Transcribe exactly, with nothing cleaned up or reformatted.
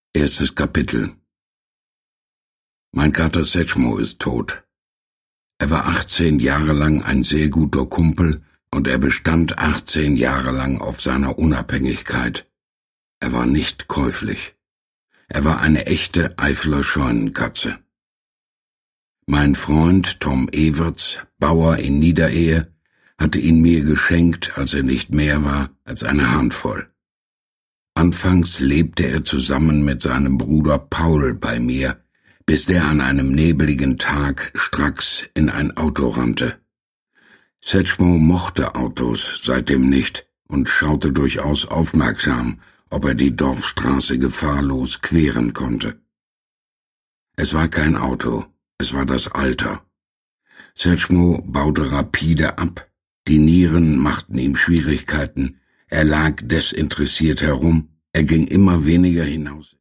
Erstes Kapitel. Mein Kater Satchmo ist tot. Er war achtzehn Jahre lang ein sehr guter Kumpel und er bestand achtzehn Jahre lang auf seiner Unabhängigkeit. Er war nicht käuflich. Er war eine echte Eifler Scheunenkatze. Mein Freund Tom Everts, Bauer in Niederehe, hatte ihn mir geschenkt, als er nicht mehr war als eine Handvoll. Anfangs lebte er zusammen mit seinem Bruder Paul bei mir, bis der an einem nebligen Tag stracks in ein Auto rannte. Satchmo mochte Autos seitdem nicht und schaute durchaus aufmerksam, ob er die Dorfstraße gefahrlos queren konnte. Es war kein Auto, es war das Alter. Satchmo baute rapide ab, die Nieren machten ihm Schwierigkeiten, er lag desinteressiert herum, er ging immer weniger hinaus.